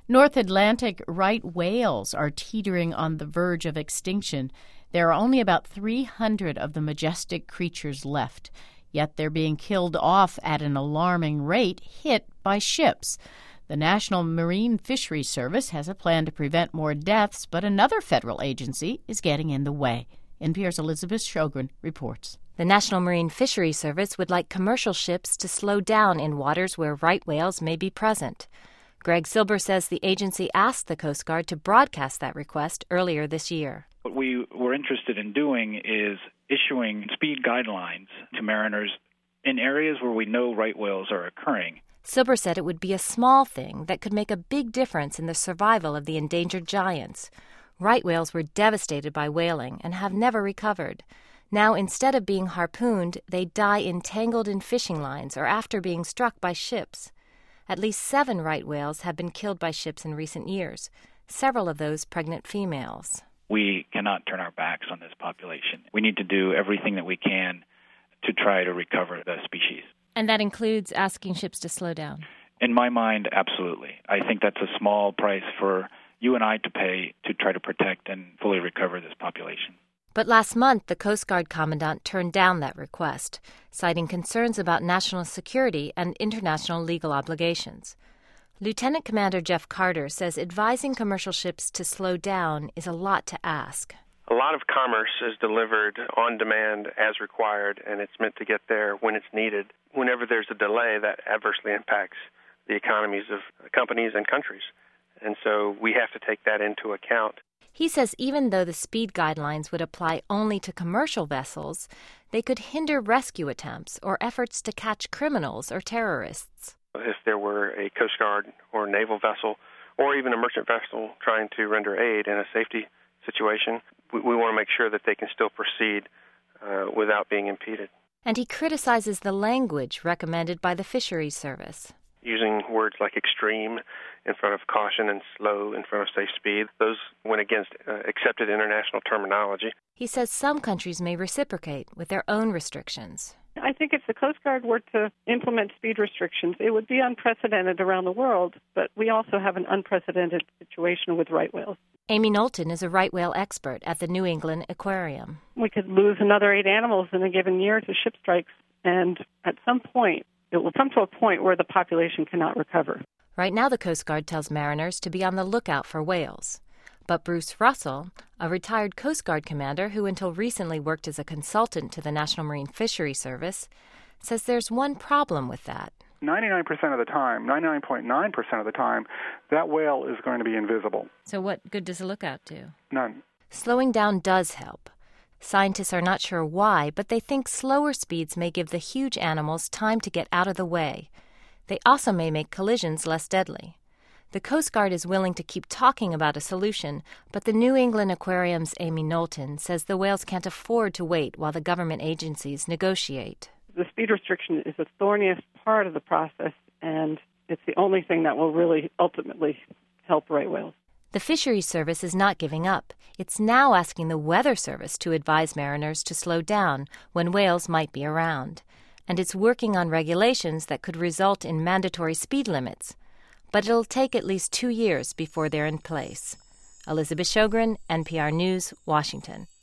North Atlantic right whales are teetering on the verge of extinction. There are only about 300 of the majestic creatures left, yet they're being killed off at an alarming rate, hit by ships. The National Marine Fisheries Service has a plan to prevent more deaths, but another federal agency is getting in the way. NPR's Elizabeth Shogren reports. The National Marine Fisheries Service would like commercial ships to slow down in waters where right whales may be present. Greg Silber says the agency asked the Coast Guard to broadcast that request earlier this year. What we were interested in doing is issuing speed guidelines to mariners in areas where we know right whales are occurring. Silber said it would be a small thing that could make a big difference in the survival of the endangered giants. Right whales were devastated by whaling and have never recovered. Now, instead of being harpooned, they die entangled in fishing lines or after being struck by ships. At least 7 right whales have been killed by ships in recent years, several of those pregnant females. We cannot turn our backs on this population. We need to do everything that we can to try to recover the species. And that includes asking ships to slow down? In my mind, absolutely. I think that's a small price for you and I to pay to try to protect and fully recover this population. But last month, the Coast Guard commandant turned down that request, citing concerns about national security and international legal obligations. Lieutenant Commander Jeff Carter says advising commercial ships to slow down is a lot to ask. A lot of commerce is delivered on demand as required, and it's meant to get there when it's needed. Whenever there's a delay, that adversely impacts the economies of companies and countries. And so we have to take that into account. He says even though the speed guidelines would apply only to commercial vessels, they could hinder rescue attempts or efforts to catch criminals or terrorists. If there were a Coast Guard or naval vessel or even a merchant vessel trying to render aid in a safety situation, we want to make sure that they can still proceed without being impeded. And he criticizes the language recommended by the Fisheries Service. Using words like extreme in front of caution and slow in front of safe speed, those went against accepted international terminology. He says some countries may reciprocate with their own restrictions. I think if the Coast Guard were to implement speed restrictions, it would be unprecedented around the world, but we also have an unprecedented situation with right whales. Amy Knowlton is a right whale expert at the New England Aquarium. We could lose another 8 animals in a given year to ship strikes, and at some point, it will come to a point where the population cannot recover. Right now, the Coast Guard tells mariners to be on the lookout for whales. But Bruce Russell, a retired Coast Guard commander who until recently worked as a consultant to the National Marine Fisheries Service, says there's one problem with that. 99% of the time, 99.9% of the time, that whale is going to be invisible. So what good does a lookout do? None. Slowing down does help. Scientists are not sure why, but they think slower speeds may give the huge animals time to get out of the way. They also may make collisions less deadly. The Coast Guard is willing to keep talking about a solution, but the New England Aquarium's Amy Knowlton says the whales can't afford to wait while the government agencies negotiate. The speed restriction is the thorniest part of the process, and it's the only thing that will really ultimately help right whales. The Fisheries Service is not giving up. It's now asking the Weather Service to advise mariners to slow down when whales might be around. And it's working on regulations that could result in mandatory speed limits. But it'll take at least 2 years before they're in place. Elizabeth Shogren, NPR News, Washington.